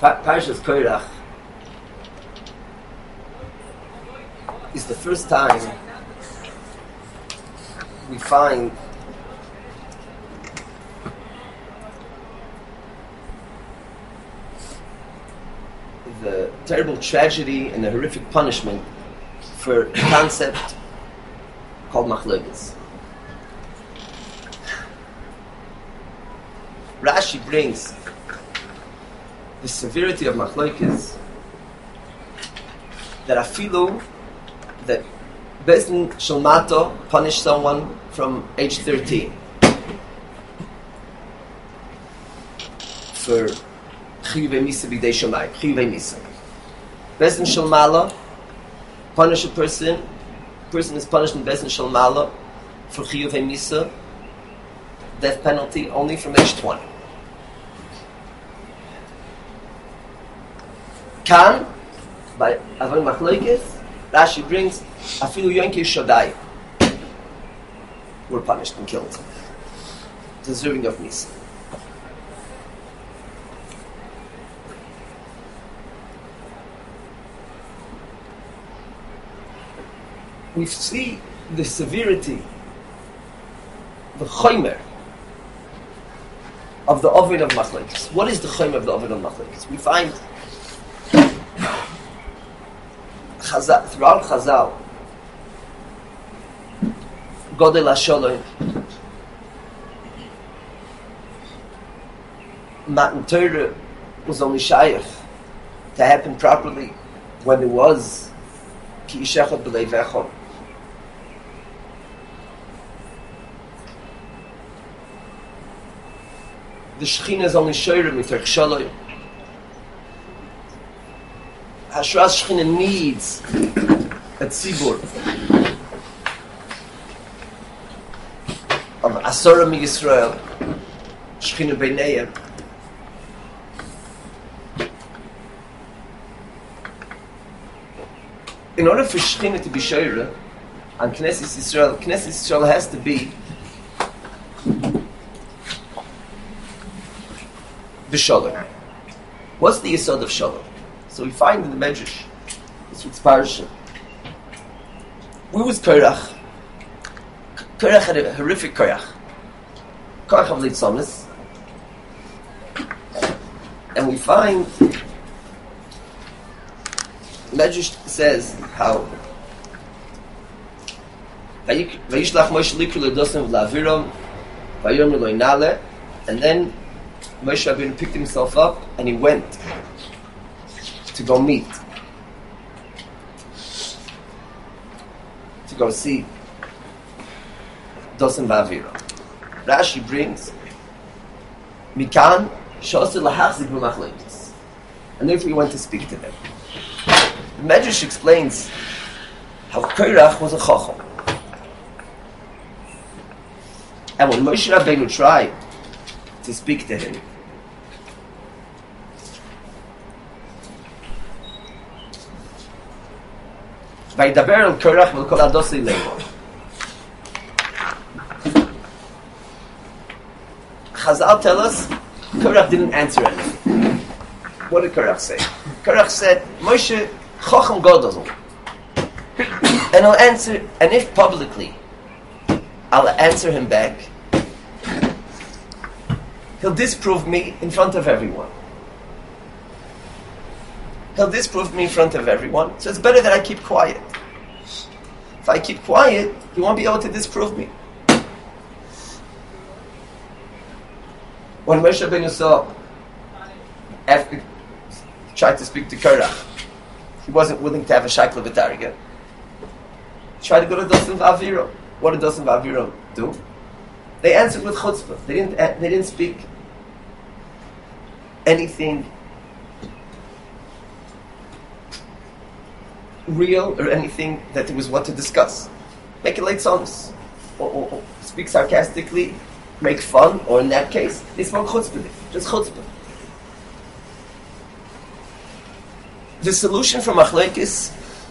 Parshas Korach is the first time we find the terrible tragedy and the horrific punishment for a concept called machlokes. Rashi brings the severity of machlokes that afilu that Bezdin Shalmato punished someone from age 13 for Chiyuvei Misa B'dei Shamayim, Chiyuvei Misa. Bezdin Shalmala punish a person is punished in Bezdin Shalmala for Chiyuvei Misa, death penalty only from age 20. Kan, by Avon Machlokes, Rashi brings Afilu Yonke Shodai were punished and killed, deserving of Misa. We see the severity, the chomer of the Ovid of Machlokes. What is the chomer of the Ovid of Machlokes? We find throughout Chazal, Godel HaSholem, Matan Torah was only shayach to happen properly when it was Ki Ishechot B'Leivecho. The Shechina is only shoyrem with her Kshalom. Hashras Shechina needs a tzibur of Asora mi Yisrael, Shechina Beineyem. In order for Shechina to be shoyrem on Knesset Yisrael has to be B'Shalom. What's the Yisod of Shalom? So we find in the Medrash, this week's parasha, where was Korach? Korach had a horrific Korach of Litzonis, and we find Medrash says how Vayishlach Moshe Likru L'Dosim V'Laviram Vayomer Lo Inale, and then Moshe Rabbeinu picked himself up and he went to go meet, to go see Dosim V'Avira. Rashi brings Mikan Shosel Lahachzik B'Machlokes, and therefore he went to speak to them. The Medrash explains how Korach was a chacham, and when Moshe Rabbeinu tried to speak to him, Vaydaber el Korach v'kol adosei leimor. Chazal tell us Korach didn't answer anything. What did Korach say? Korach said, Moshe chacham gadol, and I'll answer, and if publicly I'll answer him back, he'll disprove me in front of everyone. So it's better that I keep quiet. If I keep quiet, he won't be able to disprove me. When Moshe Rabbeinu saw, after tried to speak to Korach, he wasn't willing to have a shaykhla v'targa. He tried to go to Dosim V'Aviro. What did Dosim V'Aviro do? They answered with chutzpah. They didn't speak anything real or anything that there was what to discuss. Make it late songs, or speak sarcastically, make fun, or in that case, they spoke chutzpah, just chutzpah. The solution for machlokes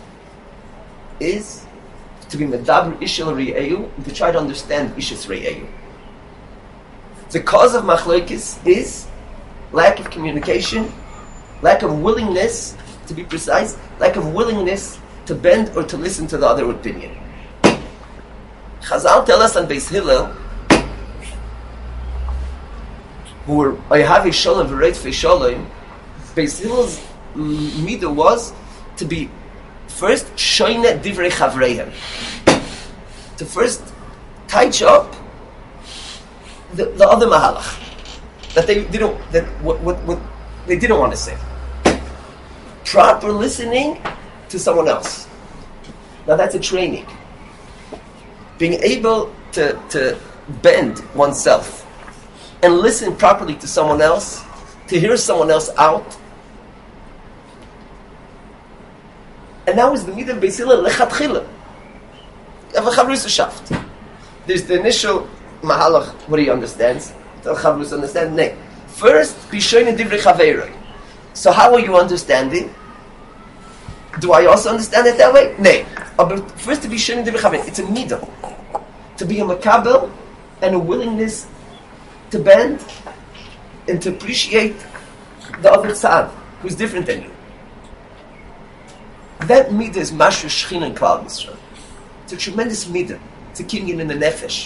is to be medaber ishel re'eyu and to try to understand ishas re'eyu. The cause of machlokes is lack of communication lack of willingness, to be precise, lack of willingness to bend or to listen to the other opinion. Chazal tell us on Beis Hillel, who were Oyahavi Shalom v'Reitfei Shalom, Beis Hillel's midah was to be first shoyne divrei chavreihem, to first touch up the other mahalach that they didn't what they didn't want to say. Proper listening to someone else. Now that's a training. Being able to bend oneself and listen properly to someone else, to hear someone else out. And that was the midah of Beis Hillel lechatchila. There's the initial mahalach, what he understands. The Chavrus understand. Nay. First, bishoyne divrei chaveiroi. So how are you understanding? Do I also understand it that way? Nay. But first, to bishoyne divrei chaveiroi. It's a midah. To be a makabel and a willingness to bend and to appreciate the other side who's different than you. That midah is mashur shechina in Klal Yisrael. It's a tremendous midah. It's a kinyan in the nefesh.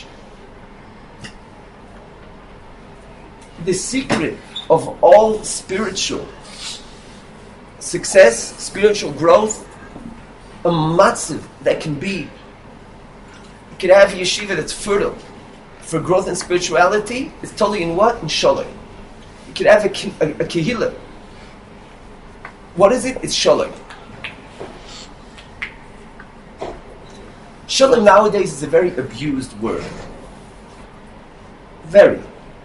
The secret of all spiritual success, spiritual growth, a matziv that can be, you can have a yeshiva that's fertile for growth and spirituality, is totally in what? In shalom. You can have a kehillah. What is it? It's shalom. Shalom nowadays is a very abused word. Very.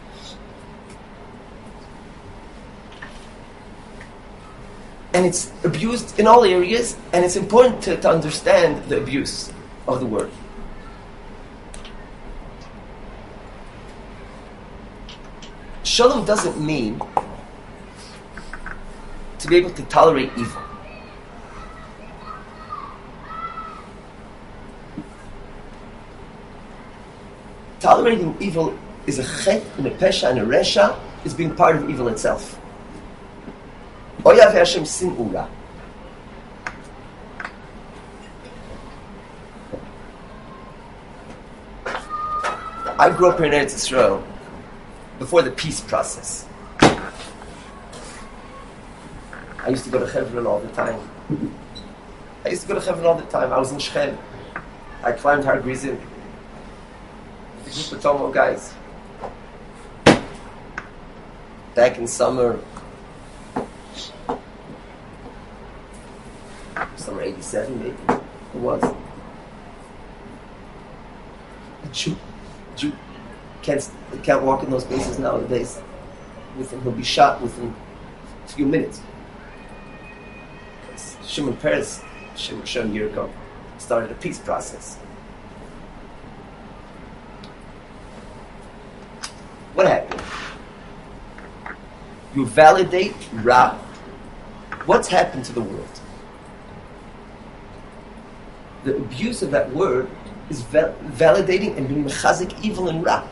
And it's abused in all areas, and it's important to understand the abuse of the word. Shalom doesn't mean to be able to tolerate evil. Tolerating evil is a chet and a pesha and a resha, is being part of evil itself. Oyav Hashem sin ura. I grew up here in Eretz Yisrael before the peace process. I used to go to Hebron all the time. I was in Shechem. I climbed Har Grizim. The group of Tomo guys. Back in summer 87 maybe it was. A Jew can't walk in those places nowadays. He'll be shot within a few minutes. Shimon Peres, a year ago, started a peace process. What happened? You validate Ra. What's happened to the world? The abuse of that word is validating and being mechazik evil and Ra.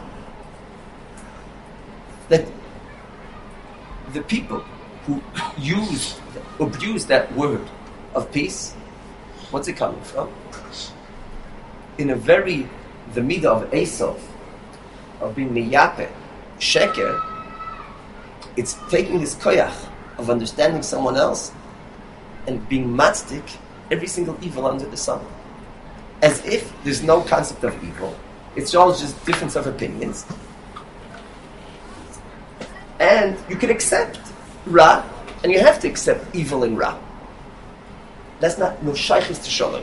That the people who abuse that word of peace, what's it coming from? In a very, the midah of Esav, of being miyape, sheker, it's taking this koyach of understanding someone else and being matzdik every single evil under the sun. As if there's no concept of evil. It's all just difference of opinions. And you can accept Ra, and you have to accept evil in Ra. That's not no shaykhis to shalom.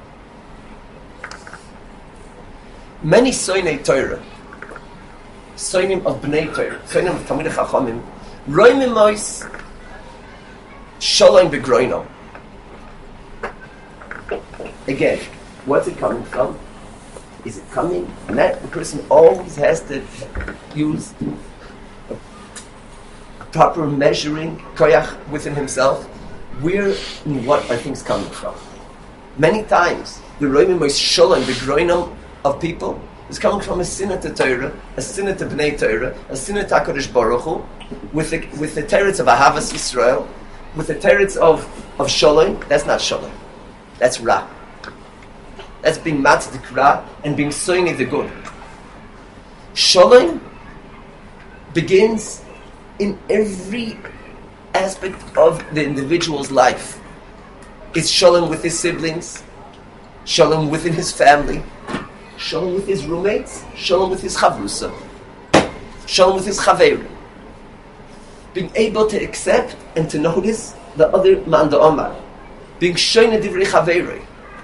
Many soinei Torah, soinim of bnei Torah, soinim of Talmidei Chachamim, roimim mois shalom begroino. Again, what's it coming from? Is it coming? And that the person always has to use a proper measuring koyach within himself. Where and what are things coming from? Many times, the roimim mois shalom begroino of people is coming from a sinah to Torah, a sinah to Bnei Torah, a sinah to HaKadosh Baruch Hu, with the teretz of Ahavas Yisrael, with the teretz of shalom, that's not shalom. That's ra. That's being matzik ra and being soini the good. Shalom begins in every aspect of the individual's life. It's shalom with his siblings, shalom within his family, shalom with his roommates, shalom with his chavrusa, shalom with his chaverim. Being able to accept and to notice the other man da'omar. Being shoyne divrei chaverei.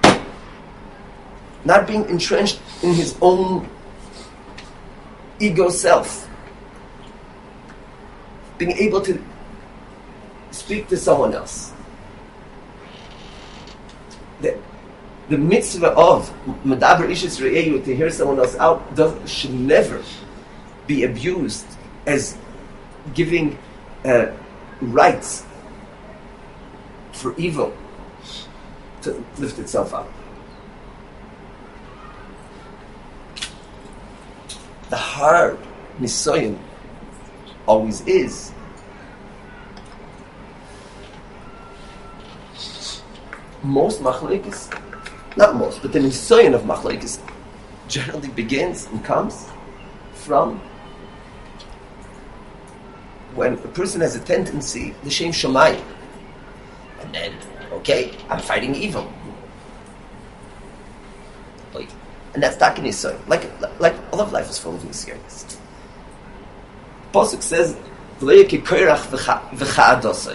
Not being entrenched in his own ego self. Being able to speak to someone else. The mitzvah of medaber ishis re'eyu, to hear someone else out, should never be abused as giving rights for evil to lift itself up. The hard nisoyin always is most machlekes, not most, but the nisoyin of machlekes generally begins and comes from when a person has a tendency, l'shem shamayim, and then, okay, I'm fighting evil. And that's takin nisoyin. Like all of life is full of nisoyins. Pasuk says, "V'lo yeki koirach v'cha'adosai."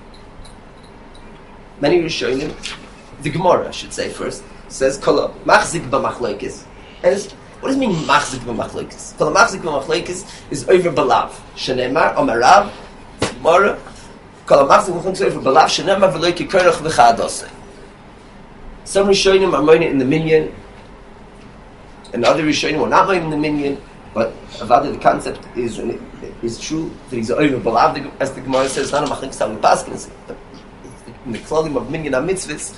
Many Rishonim, the Gemara, I should say first, says, "Kol machzik b'machlokes." And what does it mean, machzik b'machlokes? Kol machzik b'machlokes is over balav. Shenemar omarav Gemara. Kol machzik b'machlokes is over balav. Shenemar v'lo yeki koirach v'cha'adosai. Some Rishonim are mourning in the minyan, and other Rishonim are not mourning in the minyan. But Avada, the concept is true that he's over balav, as the Gemara says. Not a machlokes how we pass in the clothing of minyan mitzvahs,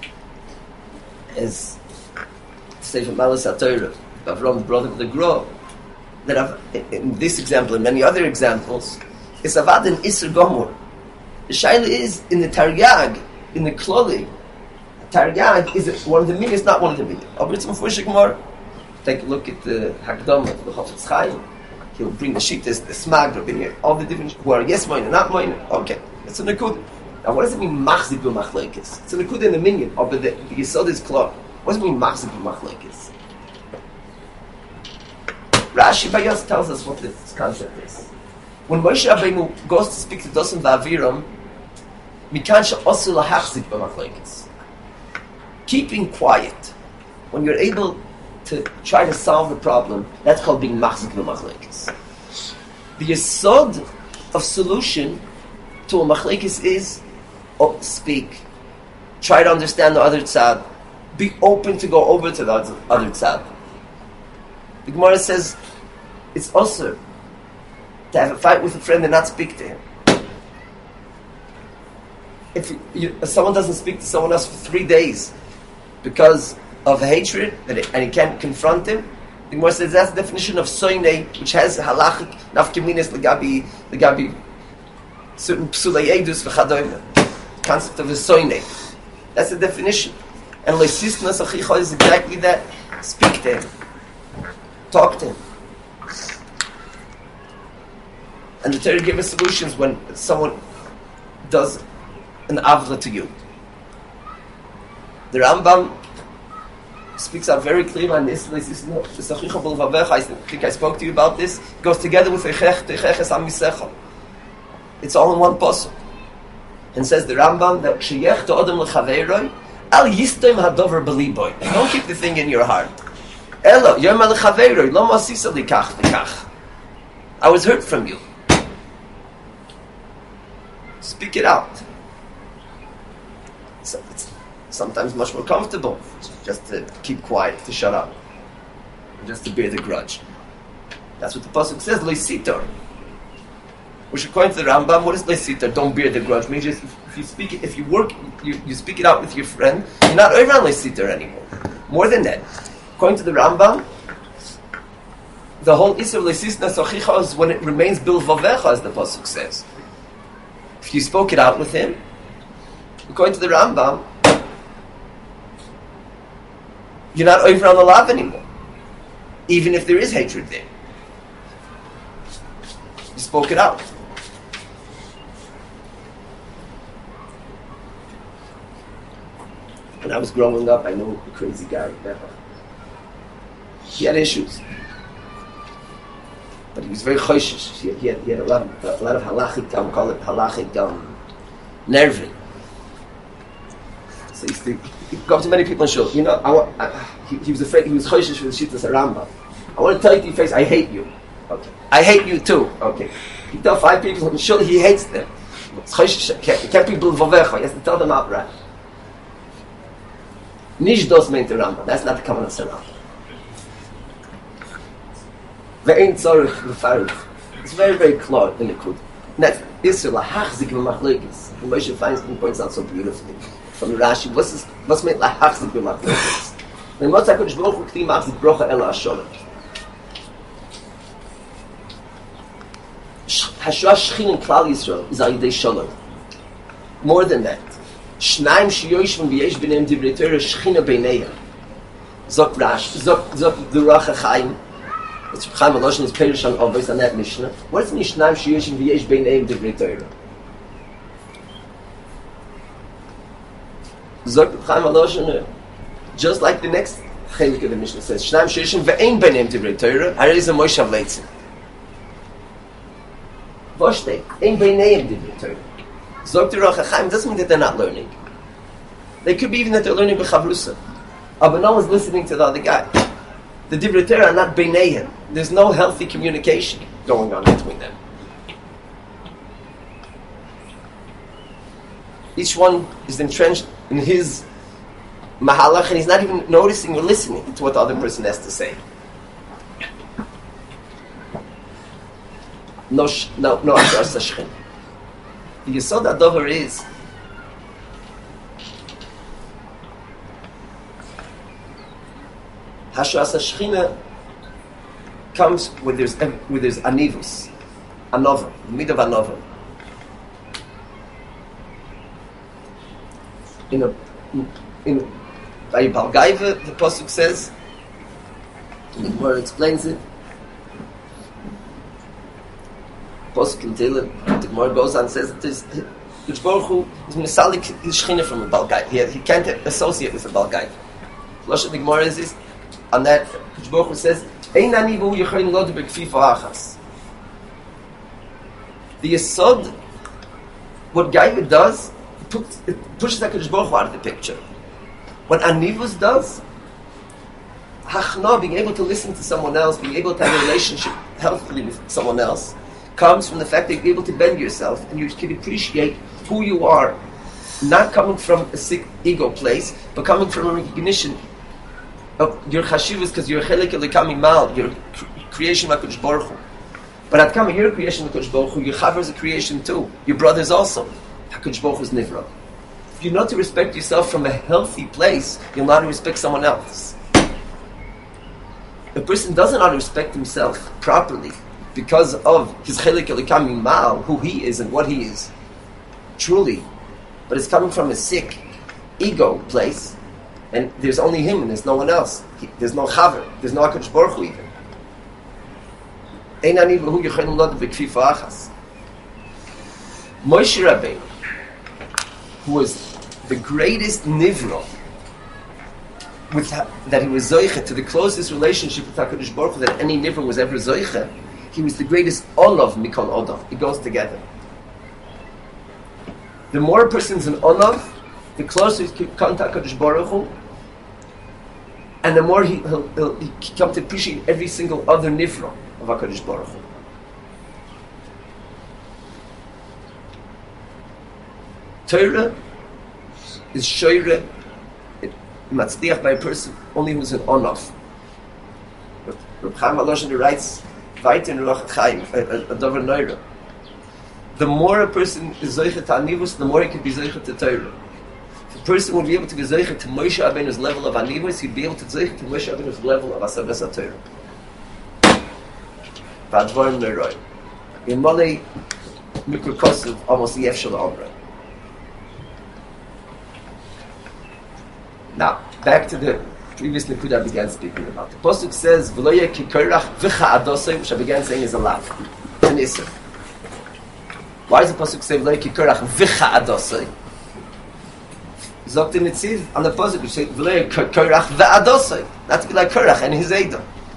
as Sefer Malas HaTorah, Avram's brother of the Gra, that in this example and many other examples, is avad and Isser Gomor. The shaila is in the Taryag, in the clothing. Taryag is one of the minyans, not one of the minyans. Take a look at the Hakdama of the Chofetz Chaim. He'll bring the shittas, the smag, all the different who are yes mine and not mine. Okay, it's a nakud. Now, what does it mean, machzik b'machlekes? It's a nakud in the minyan, but the yesod is clear. What does it mean, machzik b'machlekes? Rashi Bayas tells us what this concept is. When Moshe Rabbeinu goes to speak to Dosim v'Aviram, mikan she'osu lahachzik b'machlekes. Keeping quiet when you're able to try to solve the problem, that's called being machzik b'machlekes. The yesod of solution to a machlekes is speak, try to understand the other tzad, be open to go over to the other tzad. The Gemara says it's also to have a fight with a friend and not speak to him. If someone doesn't speak to someone else for 3 days because of hatred and he can't confront him, the Gemara says that's the definition of soinei, which has halachic nafkeminis legabi certain psulei edus v'chadoyim. Concept of a soinei. That's the definition. And leisisnas achicha is exactly that. Speak to him. Talk to him. And the Torah gives us solutions when someone does an avla to you. The Rambam speaks out very clear on this. I think I spoke to you about this. It goes together with it's all in one pasuk. And says the Rambam that sheyech to adam lechaveiroi al yistem hadover beliboy. Don't keep the thing in your heart. Elo yom lechaveiroi lo masisa likach v'kach. I was hurt from you. Speak it out. So it's sometimes much more comfortable just to keep quiet, to shut up, just to bear the grudge. That's what the pasuk says. Leisitor. Which according to the Rambam, what is leisitor? Don't bear the grudge. Means if you speak it, if you work, you speak it out with your friend. You're not over on leisitor anymore. More than that, according to the Rambam, the whole issue of leisisna sochicha is when it remains bilvavecha, as the pasuk says. If you spoke it out with him, according to the Rambam, you're not over on the love anymore, even if there is hatred there. You spoke it out. When I was growing up, I knew a crazy guy. He had issues, but he was very choishish. He had a lot of halachic, call it halachic nerving. So he used to go up to many people and show, he was afraid, he was choishish for the shittas Rambam. I want to tell you to your face, I hate you. Okay. I hate you too. Okay. He tell 5 people, and surely he hates them. It's choishish. He can't be b'lvavecha. He has to tell them outright. Nish dos meint the Rambam. That's not the common of Rambam. Ve'ein tzorich v'farich. It's very, very clear in the Kud. That's Israel lahachzik v'machleikis. And Moshe Feinstein points out so beautifully from Rashi. What's meant lahachzik v'machleikis? When Moshe HaKadosh Baruch Hu k'ti machzik brocha ela hasholem. Hashua Shechin in Klal Yisrael is al yidei shalom. More than that. Shnaim shiyoshim v'yesh b'neim divrei Torah Shechina b'neihem. Zok Rashi, Zok Durach HaChaim. It's Chaim Aloshin is Perish on Avos on that Mishnah. What's Shnaim shiyoshim v'yesh b'neim divrei Torah? Zok Chaim Aloshin, just like the next chelik of the Mishnah says, Shnaim shiyoshim v'ein b'neim divrei Torah. Harei is a Moshav Leitzin. Voshte, ein b'neim divrei Torah. Zok Durach HaChaim doesn't mean that they're not learning. They could be even that they're learning b'chavrusa. But no one's listening to the other guy. The divrei Torah are not b'neihem. There's no healthy communication going on between them. Each one is entrenched in his mahalach, and he's not even noticing or listening to what the other person has to say. No ashar sashchin. The yesod adover is Hashras HaShechina comes where there's anivus, anova, the mid of anova. In by Balgaiva, the pasuk says, the Gemara explains it. Pasuk in Tehillim, the Gemara goes on and says that there's Baruch Hu is misalik his Shechina from a Balgaiva. He can't associate with a Balgaiva. Lashon the Gemara is on that, Baruch Hu says, Ein ani v'hu yechoyin lo b'kfifa achas. The Yesod, what Gaiva does, it pushes HaKadosh Baruch Hu out of the picture. What Anivus does, Hachna, being able to listen to someone else, being able to have a relationship healthily with someone else, comes from the fact that you're able to bend yourself and you can appreciate who you are, not coming from a sick ego place, but coming from a recognition of your chashivas, because you're chelik elikami mal, your creation of HaKadosh Baruch Hu. But at coming your creation of HaKadosh Baruch Hu, your chaver is a creation too. Your brothers also. HaKadosh Baruch Hu is nivra. If you're not to respect yourself from a healthy place, you'll not to respect someone else. A person doesn't know how to respect himself properly because of his chelik elikami mal, who he is and what he is, truly. But it's coming from a sick ego place. And there's only him and there's no one else. There's no chaver. There's no HaKadosh Baruch Hu even. Ein ani v'hu yechoyin lo b'kfifa achas. Moshe Rabbeinu, who was the greatest nivra, with that he was zoiche to the closest relationship with HaKadosh Baruch Hu that any nivra was ever zoiche, he was the greatest olav mikol odav. It goes together. The more a person's an olav, the closer he comes to HaKadosh Baruch Hu, and the more he'll come to appreciate every single other nivra of HaKadosh Baruch Hu. Torah is shoyre, matzliach by a person only who's an onof. Reb Chaim Aloshin writes, weiter in Ruach Chaim, a dover neura. The more a person is zoichet to anivus, the more he can be zoichet to Torah. If a person will be able to be zoichet to Moshe Rabbeinu's level of anivus, he'd be able to zoichet to Moshe Rabbeinu's level of asavas Torah. V'advarim neuroi. In Malay, Mikra Kosuv, almost the Efshel Omra. Now, back to the previous Nikuda I began speaking about. The Pasuk says, V'loye kikorach v'cha adosei, which I began saying is a lav. It's an Isser. Why does the Pasuk say, V'loye kikorach v'cha adosei? Zogt in Netziv, on the Pasuk, which says, V'loye kikorach v'adosei. Not to be like Korach and his Eidah.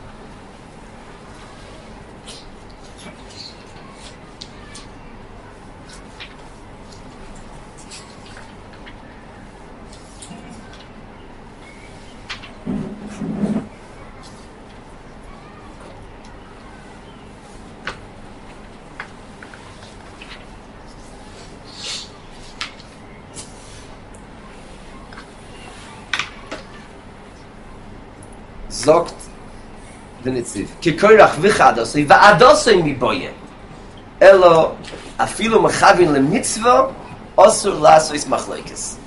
Zogt the Netziv, Kikorach v'chadosei v'adosei miboye. Elo afilu machavin lemitzvah osur lasois machlokes.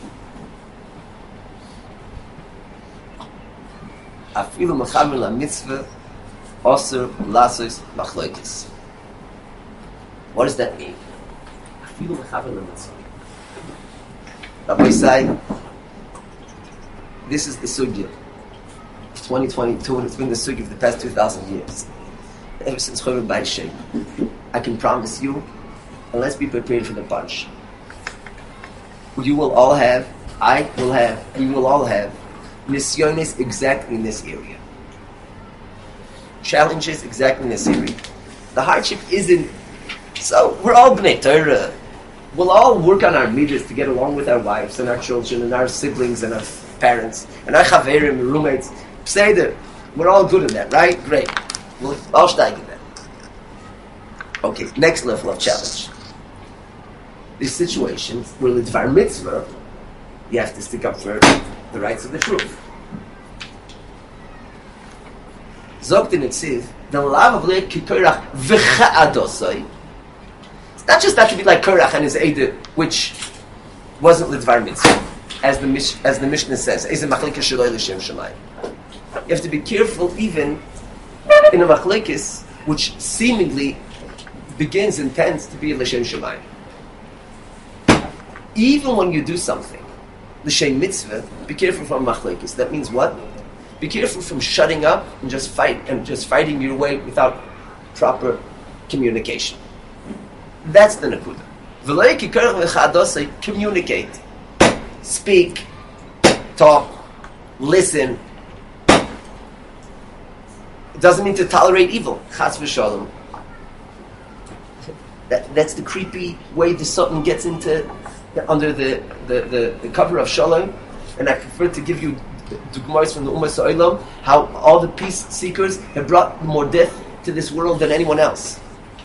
Afilu machavin lemitzvah osur lasois machlokes. What does that mean? Afilu machavin lemitzvah. Rabbi say, this is the sugya. 2022, and it's been the sugi of the past 2,000 years. Ever since Chorban Bayis Shem. I can promise you, and let's be prepared for the punch. You will all have, I will have, we will all have nisyonis exactly in this area. Challenges exactly in this area. The hardship isn't, so we're all Bnei Torah. We'll all work on our midas to get along with our wives and our children and our siblings and our parents and our chaverim and roommates. Say that we're all good at that, right? Great. We'll all steig in that. Okay, next level of challenge. These situations where the Dvar Mitzvah, you have to stick up for the rights of the truth. Zogt in Netziv, the love of Leik Kikorach v'cha adosai. It's not just that to be like Korach and his Eidah, which wasn't the Dvar Mitzvah, as the Mishnah says, Eze machlekes sheloi l'shem shamayim. You have to be careful even in a machlekes which seemingly begins and tends to be l'shem shamayim. Even when you do something, l'shem mitzvah, be careful from machlekes. That means what? Be careful from shutting up and just fighting your way without proper communication. That's the nakuda. V'lo kikorach v'cha adosei, communicate, speak, talk, listen. It doesn't mean to tolerate evil. Chas v'shalom. That's the creepy way the Sultan gets into under the cover of shalom. And I prefer to give you dugmars from the Ummah Sa'olam, how all the peace seekers have brought more death to this world than anyone else.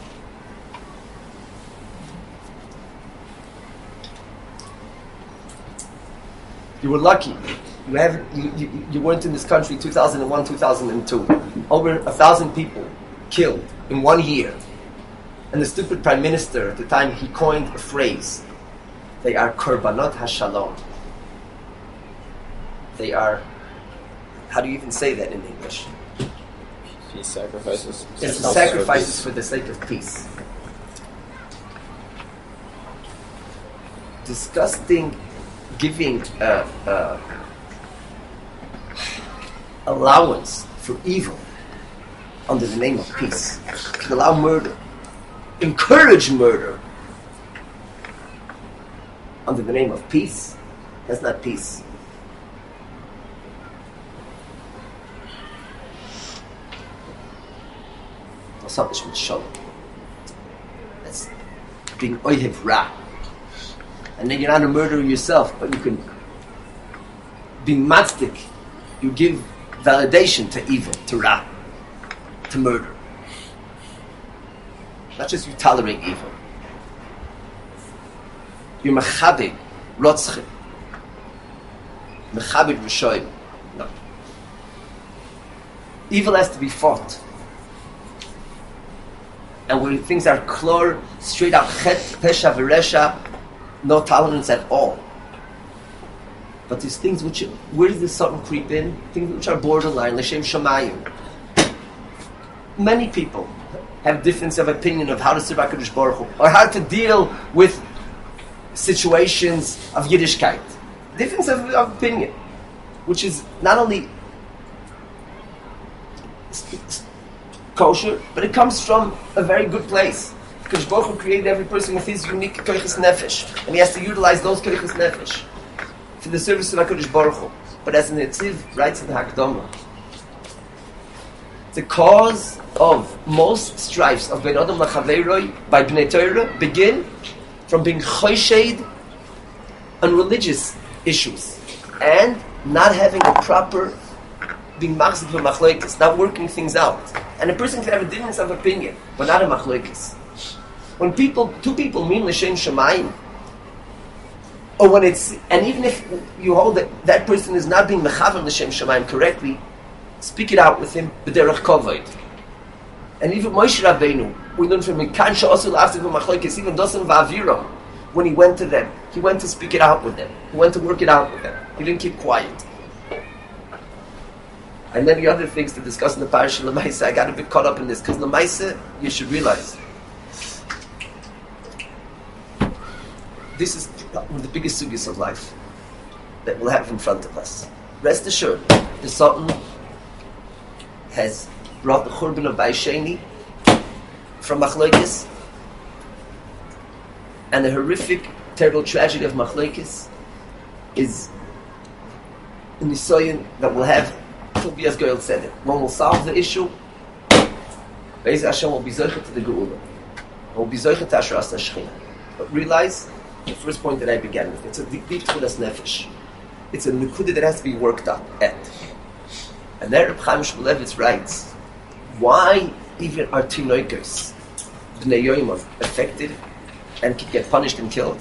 You were lucky. You weren't in this country 2001, 2002. Over 1,000 people killed in 1 year. And the stupid prime minister at the time, he coined a phrase. They are korbanot hashalom. They are, how do you even say that in English? Peace sacrifices. It's the sacrifices for the sake of peace. Disgusting giving allowance for evil under the name of peace. You can allow murder, encourage murder under the name of peace. That's not peace. That's being oyev ra. And then you're not a murderer yourself, but you can be matzik. You give validation to evil, to ra, to murder. Not just you tolerate evil. You're mechabed, rotzchim, mechabed rishoyim. No. Evil has to be fought. And when things are clear, straight out, chet, pesha, v'resha, no tolerance at all. But these things which, where does the Satan creep in? Things which are borderline, l'shem shamayim. Many people, have difference of opinion of how to serve HaKadosh Baruch Hu, or how to deal with situations of Yiddishkeit. Difference of opinion, which is not only kosher, but it comes from a very good place. Because Baruch Hu created every person with his unique koiches nefesh, and he has to utilize those koiches nefesh for the service of HaKadosh Baruch Hu. But as the Netziv writes in the Hakdama, the cause of most strifes of Ben Adam Lachaveiroi by Bnei Torah begin from being choshid on religious issues and not having a proper being machzik for machlokes, not working things out. And a person can have a difference of opinion, but not a machlokes. When two people mean l'shem shamayim, or when it's, and even if you hold that person is not being mechavan l'shem shamayim correctly, speak it out with him b'derech kovod. And even Moshe Rabbeinu, we learn from him, kan she'asu l'afzik v'machlokes, even dosan v'aviram, when he went to them, he went to speak it out with them. He went to work it out with them. He didn't keep quiet. And many other things to discuss in the parasha Lemaisa. I got a bit caught up in this because Lemaisa, you should realize, this is one of the biggest sugyas of life that we'll have in front of us. Rest assured, the Sultan has brought the Churban of Bayis Sheni from Machlokes, and the horrific, terrible tragedy of Machlokes is in the Nisayon that we'll have till Bias Goyal said it. When we'll solve the issue, Be'ez Hashem will be zoichet to the Geula. Will be zoichet to Ashras HaShechina. But realize, the first point that I began with, it's a deep tchudas nefesh. It's a nekuda that has to be worked up at. And there Reb Chaim Shmulevitz writes, why even are tinoikos, bnei yoimov, affected and can get punished and killed?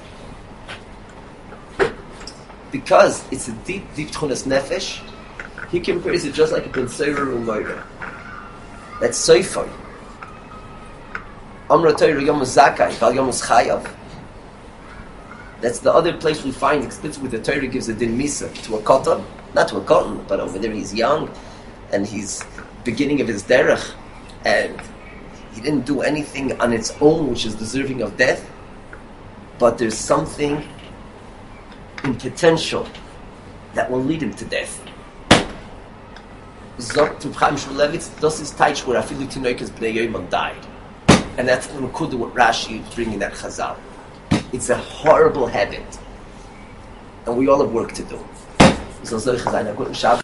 Because it's a deep tchudas nefesh. He compares it just like a Bensera Umoira. That's Soifoi. Amra Torah Yom Zakai, Val Yom Chayav. That's the other place we find explicit where the Torah gives a din misa to a katan, not to a katan, but over there he's young and he's beginning of his derech, and he didn't do anything on its own which is deserving of death, but there's something in potential that will lead him to death. Zok to Chaim Shmulevitz, das is taich where afilu tinoikas bnei yoimon died, and that's the nekuda what Rashi is bringing that Chazal. It's a horrible habit, and we all have work to do.